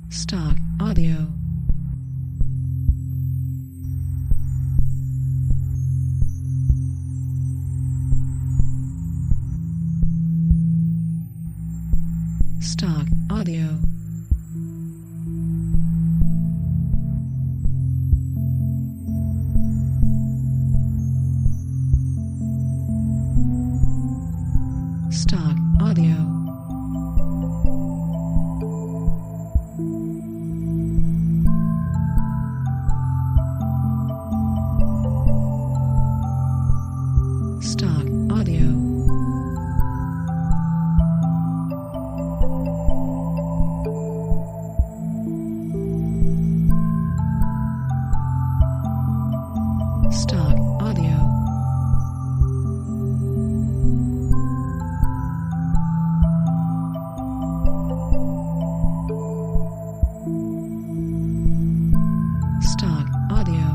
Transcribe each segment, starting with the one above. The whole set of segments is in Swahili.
Stock audio. Stock audio. Stock audio. Stock audio. Stock audio. Stock audio.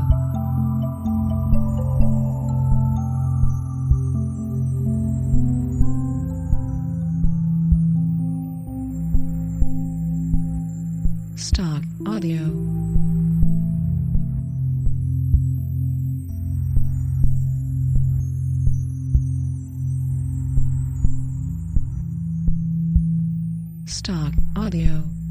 Stock audio. Stock audio.